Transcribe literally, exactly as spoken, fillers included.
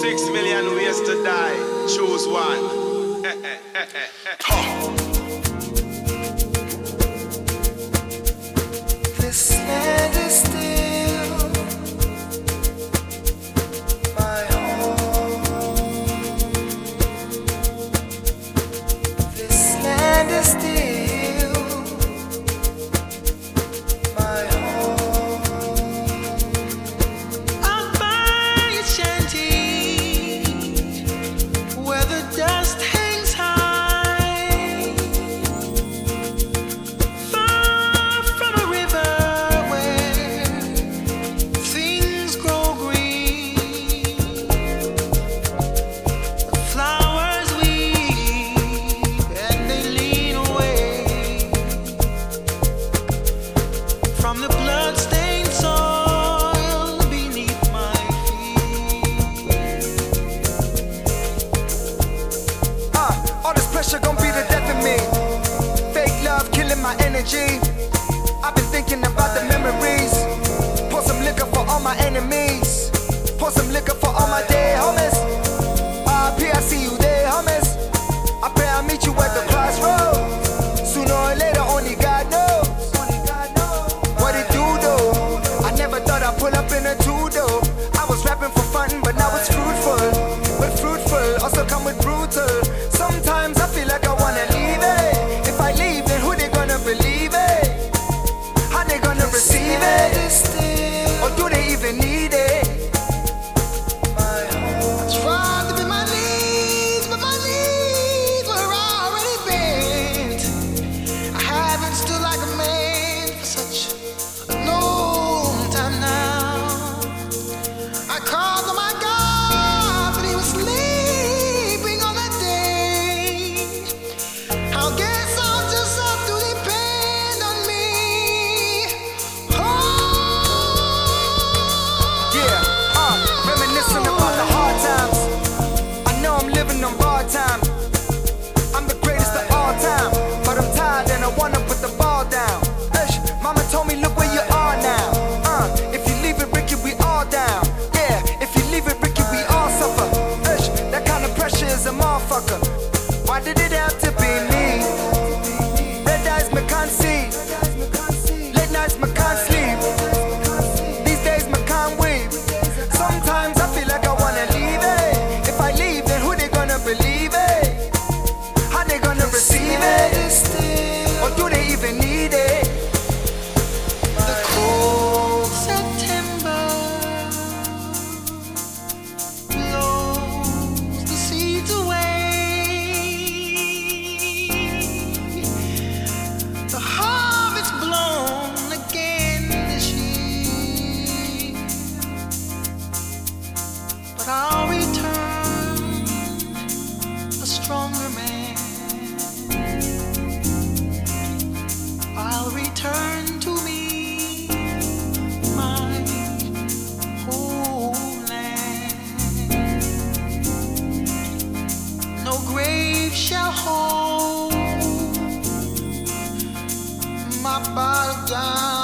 Six million ways to die. Choose one. This land is still my home. This land is still my home. I'll buy a shanty where the dust hangs high, far from a river where things grow green. The flowers weep and they lean away from the blood-stained soil beneath my feet. Uh, all this pressure gon' be the death of me. Fake love killing my energy. I've been thinking about the memories. Pour some liquor for all my enemies. Pour some liquor for all my dead homies. R I P, I see you there, homies. I pray I'll meet you at the crossroads. Sooner or later, only God knows what it do though. I never thought I'd pull up in a two-door. I was rapping for fun, but now it's fruitful. But fruitful also come with brutal. Sometimes I feel like I wanna leave it. If I leave, then who they gonna believe it? How they gonna receive it? Or do they even need it? I tried to bend my knees, but my knees were already bent. I haven't stood like a man for such a long time now. I called on my God, but he was sleeping on that day. I guess I'll just have to depend on me. Oh, yeah, uh, reminiscing about the hard times. I know I'm living on bar time. I'm the greatest of all time, but I'm tired and I wanna put the ball down. Ish, mama told me, look where you are now. Uh, if you leave it, Ricky, we all down. Yeah, if you leave it, Ricky, we all suffer. Ish, that kind of pressure is a motherfucker. Why did it have to be me? Red eyes, me can't see. Late nights, me can't sleep. These days, me can't weep. Sometimes I feel like I wanna leave it. If I leave, then who they gonna believe it? How they gonna receive it? Or do they even need it? The cold September blows the seeds away. The harvest blown again this year, but I'll return a stronger man. I'll return to me my homeland. No grave shall hold my bottle down.